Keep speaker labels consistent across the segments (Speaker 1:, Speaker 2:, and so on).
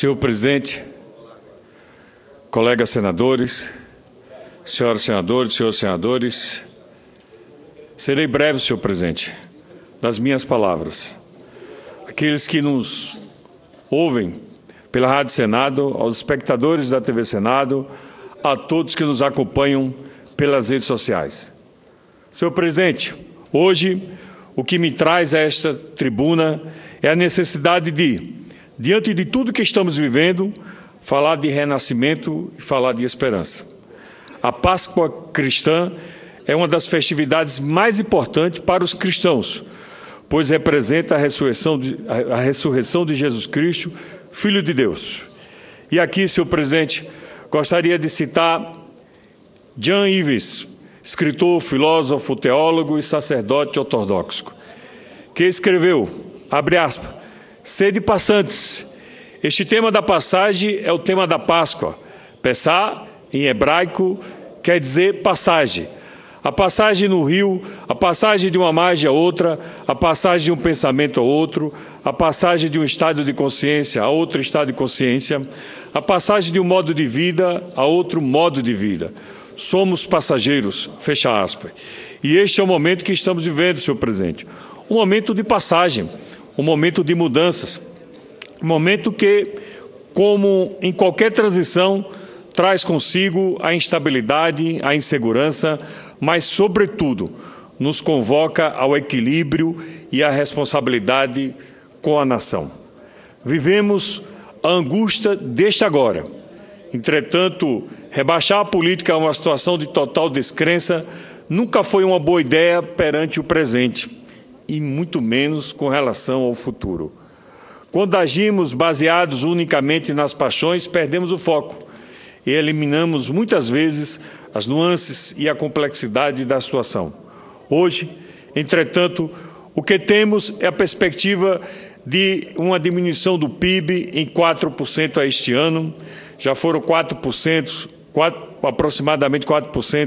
Speaker 1: Senhor presidente, colegas senadores, senhoras senadores, senhores senadores, serei breve, senhor presidente, das minhas palavras. Aqueles que nos ouvem pela Rádio Senado, aos espectadores da TV Senado, a todos que nos acompanham pelas redes sociais. Senhor presidente, hoje o que me traz a esta tribuna é a necessidade de, diante de tudo que estamos vivendo, falar de renascimento e falar de esperança. A Páscoa cristã é uma das festividades mais importantes para os cristãos, pois representa a ressurreição de Jesus Cristo, Filho de Deus. E aqui, senhor presidente, gostaria de citar Jan Ives, escritor, filósofo, teólogo e sacerdote ortodoxo, que escreveu, abre aspas, sede passantes. Este tema da passagem é o tema da Páscoa. Pessá, em hebraico, quer dizer passagem. A passagem no rio, a passagem de uma margem a outra, a passagem de um pensamento a outro, a passagem de um estado de consciência a outro estado de consciência, a passagem de um modo de vida a outro modo de vida. Somos passageiros, fecha aspas. E este é o momento que estamos vivendo, senhor presidente. Um momento de passagem, um momento de mudanças, um momento que, como em qualquer transição, traz consigo a instabilidade, a insegurança, mas, sobretudo, nos convoca ao equilíbrio e à responsabilidade com a nação. Vivemos a angústia deste agora. Entretanto, rebaixar a política a uma situação de total descrença nunca foi uma boa ideia perante o presente, e muito menos com relação ao futuro. Quando agimos baseados unicamente nas paixões, perdemos o foco e eliminamos muitas vezes as nuances e a complexidade da situação. Hoje, entretanto, o que temos é a perspectiva de uma diminuição do PIB em 4% a este ano. Já foram 4%, aproximadamente 4%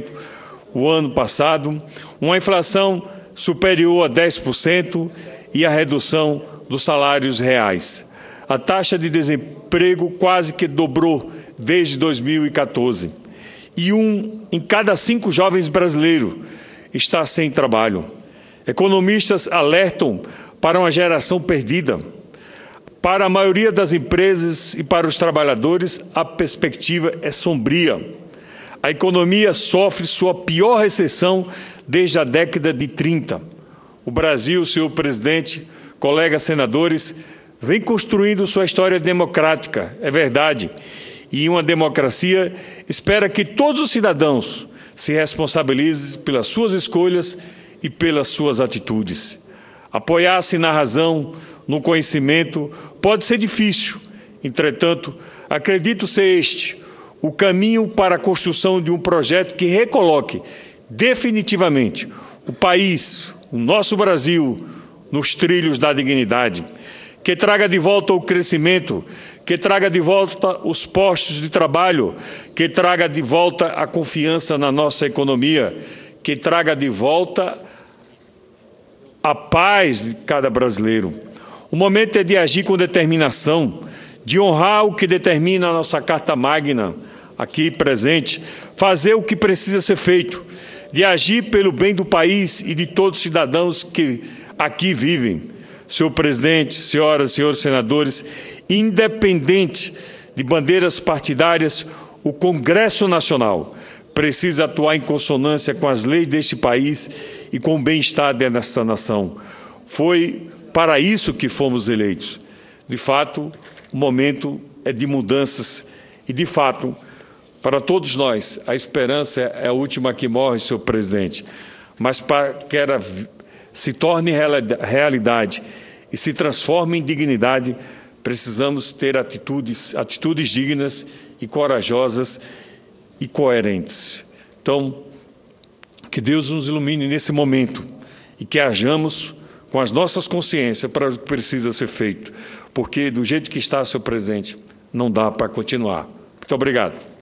Speaker 1: o ano passado, uma inflação superior a 10% e a redução dos salários reais. A taxa de desemprego quase que dobrou desde 2014. E 1 em cada 5 jovens brasileiros está sem trabalho. Economistas alertam para uma geração perdida. Para a maioria das empresas e para os trabalhadores, a perspectiva é sombria. A economia sofre sua pior recessão desde a década de 30. O Brasil, senhor presidente, colegas senadores, vem construindo sua história democrática, é verdade. E uma democracia espera que todos os cidadãos se responsabilizem pelas suas escolhas e pelas suas atitudes. Apoiar-se na razão, no conhecimento, pode ser difícil. Entretanto, acredito ser este o caminho para a construção de um projeto que recoloque definitivamente o país, o nosso Brasil, nos trilhos da dignidade, que traga de volta o crescimento, que traga de volta os postos de trabalho, que traga de volta a confiança na nossa economia, que traga de volta a paz de cada brasileiro. O momento é de agir com determinação, de honrar o que determina a nossa Carta Magna, aqui presente, fazer o que precisa ser feito, de agir pelo bem do país e de todos os cidadãos que aqui vivem. Senhor presidente, senhoras e senhores senadores, independente de bandeiras partidárias, o Congresso Nacional precisa atuar em consonância com as leis deste país e com o bem-estar desta nação. Foi para isso que fomos eleitos. De fato, o momento é de mudanças e, de fato, para todos nós, a esperança é a última que morre, senhor presidente. Mas para que ela se torne realidade e se transforme em dignidade, precisamos ter atitudes dignas e corajosas e coerentes. Então, que Deus nos ilumine nesse momento e que hajamos com as nossas consciências para o que precisa ser feito, porque do jeito que está, senhor presidente, não dá para continuar. Muito obrigado.